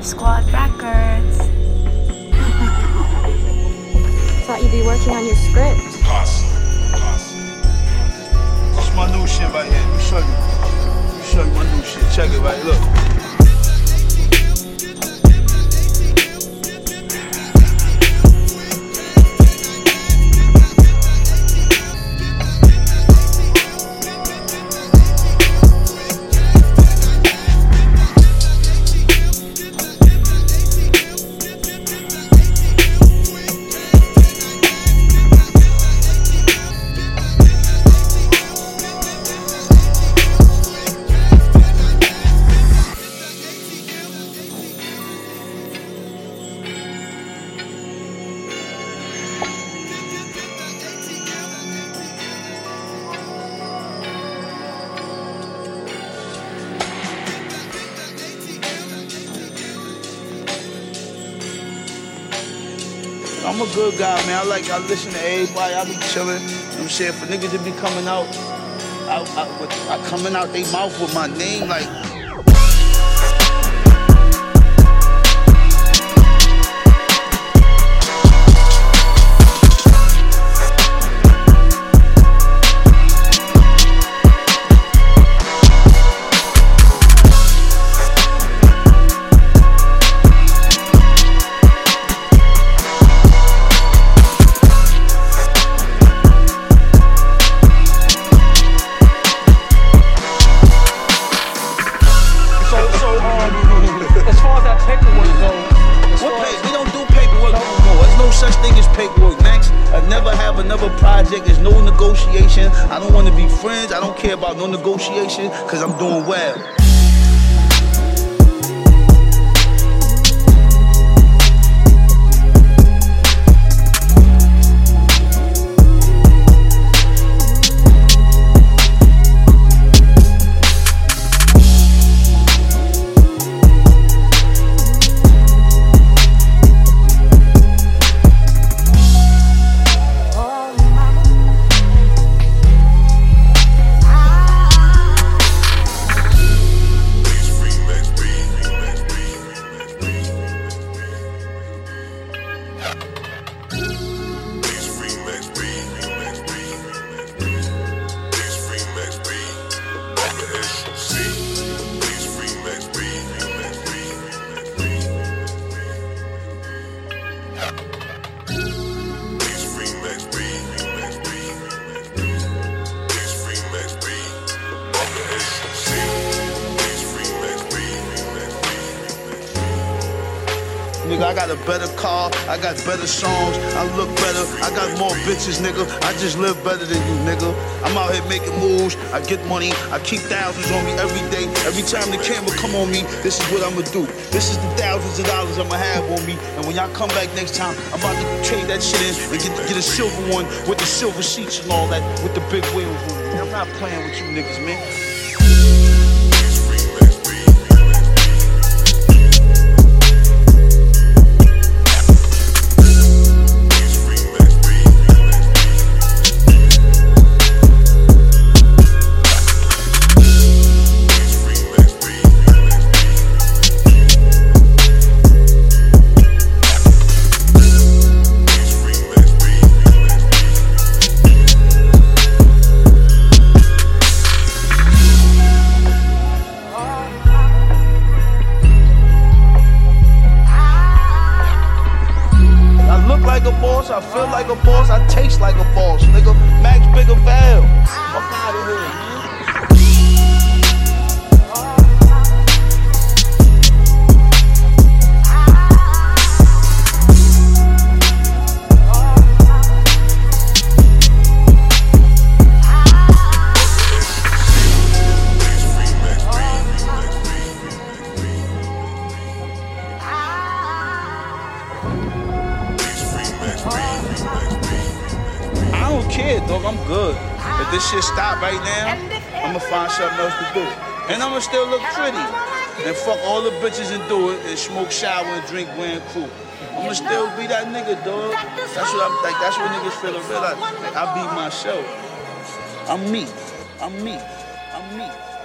Squad Records. Thought you'd be working on your script. This is my new shit right here. Let me show you. Let me show you my new shit. Check it right. Look. I'm a good guy, man. I listen to everybody. I be chilling. You know what I'm saying? For niggas to be coming out, I coming out they mouth with my name, like. As far as that paperwork goes, We don't do paperwork no more. There's no such thing as paperwork, Max. I never have another project. There's no negotiation. I don't want to be friends. I don't care about no negotiation because I'm doing well. Nigga, I got a better car, I got better songs, I look better, I got more bitches, nigga. I just live better than you, nigga. I'm out here making moves, I get money, I keep thousands on me every day. Every time the camera come on me, this is what I'ma do. This is the thousands of dollars I'ma have on me. And when y'all come back next time, I'm about to trade that shit in and get a silver one with the silver seats and all that, with the big wheels on it. I'm not playing with you niggas, man. Like a boss, I feel like a boss, I taste like a boss, nigga. Max Bigger Val. Fuck out of here, man. I don't care, dog. I'm good. If this shit stop right now, I'ma find something else to do. And I'ma still look pretty. And fuck all the bitches and do it and smoke, shower, and drink Grand Cru. I'ma still be that nigga, dog. That's what I'm like. That's what niggas feel real like. I be myself. I'm me. I'm me. I'm me.